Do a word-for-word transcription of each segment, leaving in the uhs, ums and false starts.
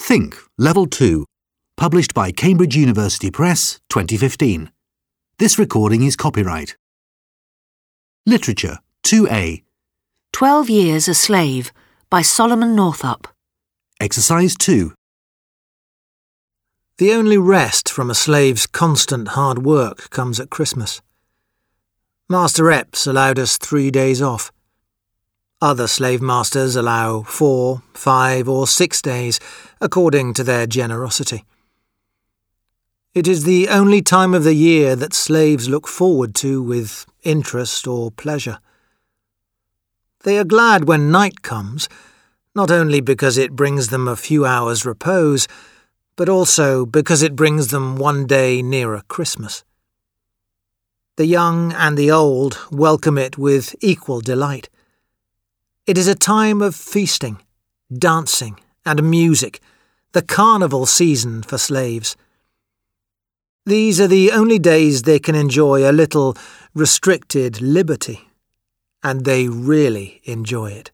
Think, Level two, published by Cambridge University Press, twenty fifteen. This recording is copyright. Literature, two A. Twelve Years a Slave by Solomon Northup. Exercise two. The only rest from a slave's constant hard work comes at Christmas. Master Epps allowed us three days off. Other slave masters allow four, five or six days, according to their generosity. It is the only time of the year that slaves look forward to with interest or pleasure. They are glad when night comes, not only because it brings them a few hours' repose, but also because it brings them one day nearer Christmas. The young and the old welcome it with equal delight. It is a time of feasting, dancing, and music, the carnival season for slaves. These are the only days they can enjoy a little restricted liberty, and they really enjoy it.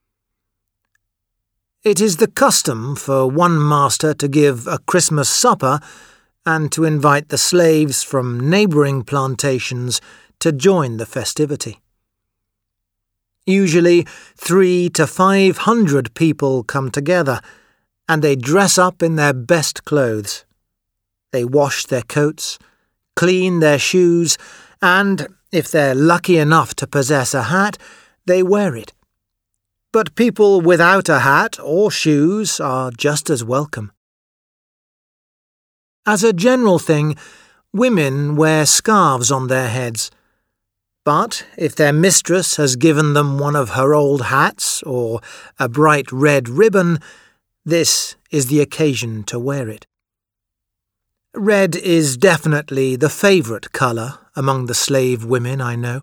It is the custom for one master to give a Christmas supper and to invite the slaves from neighbouring plantations to join the festivity. Usually three to five hundred people come together, and they dress up in their best clothes. They wash their coats, clean their shoes, and, if they're lucky enough to possess a hat, they wear it. But people without a hat or shoes are just as welcome. As a general thing, women wear scarves on their heads. But if their mistress has given them one of her old hats or a bright red ribbon, this is the occasion to wear it. Red is definitely the favourite colour among the slave women I know.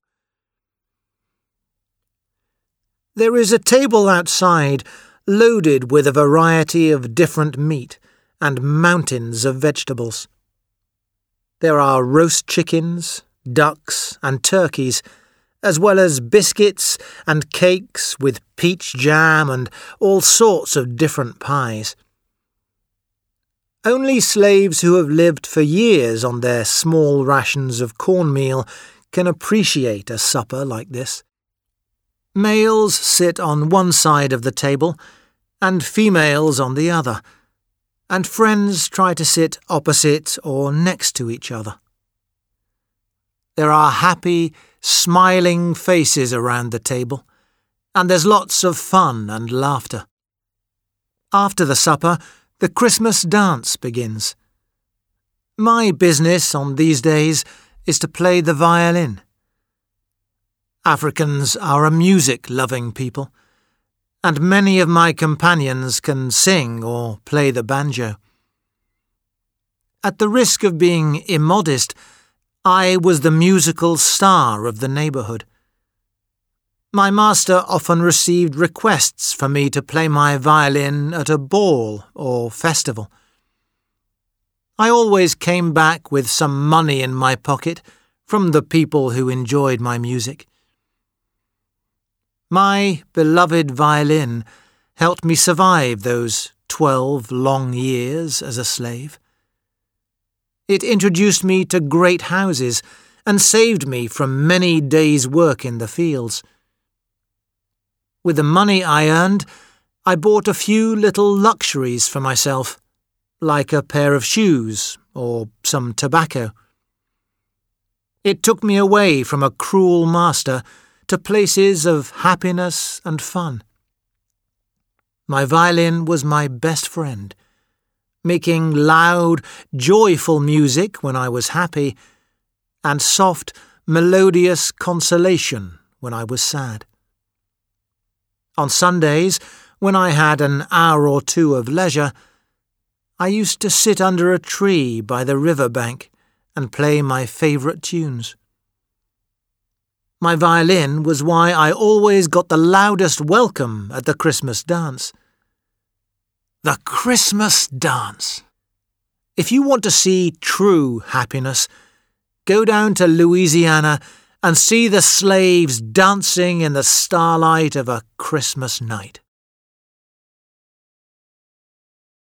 There is a table outside loaded with a variety of different meat and mountains of vegetables. There are roast chickens, ducks and turkeys, as well as biscuits and cakes with peach jam and all sorts of different pies. Only slaves who have lived for years on their small rations of cornmeal can appreciate a supper like this. Males sit on one side of the table and females on the other, and friends try to sit opposite or next to each other. There are happy, smiling faces around the table, and there's lots of fun and laughter. After the supper, the Christmas dance begins. My business on these days is to play the violin. Africans are a music-loving people, and many of my companions can sing or play the banjo. At the risk of being immodest, I was the musical star of the neighbourhood. My master often received requests for me to play my violin at a ball or festival. I always came back with some money in my pocket from the people who enjoyed my music. My beloved violin helped me survive those twelve long years as a slave. It introduced me to great houses and saved me from many days' work in the fields. With the money I earned, I bought a few little luxuries for myself, like a pair of shoes or some tobacco. It took me away from a cruel master to places of happiness and fun. My violin was my best friend, making loud, joyful music when I was happy, and soft, melodious consolation when I was sad. On Sundays, when I had an hour or two of leisure, I used to sit under a tree by the river bank and play my favourite tunes. My violin was why I always got the loudest welcome at the Christmas dance. The Christmas dance. If you want to see true happiness, go down to Louisiana and see the slaves dancing in the starlight of a Christmas night.